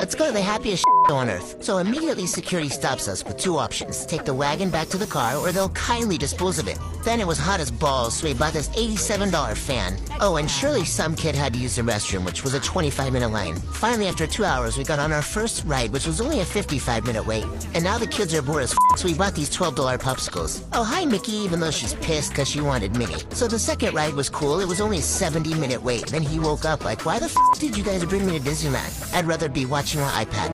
Let's go to the happiest on earth. So immediately security stops us with two options. Take the wagon back to the car or they'll kindly dispose of it. Then it was hot as balls, so we bought this $87 fan. Oh, and surely some kid had to use the restroom, which was a 25-minute line. Finally, after 2 hours, we got on our first ride, which was only a 55-minute wait. And now the kids are bored as so we bought these $12 popsicles. Oh, hi, Mickey, even though she's pissed because she wanted Minnie. So the second ride was cool. It was only a 70-minute wait. Then he woke up like, why the did you guys bring me to Disneyland? I'd rather be watching my iPad.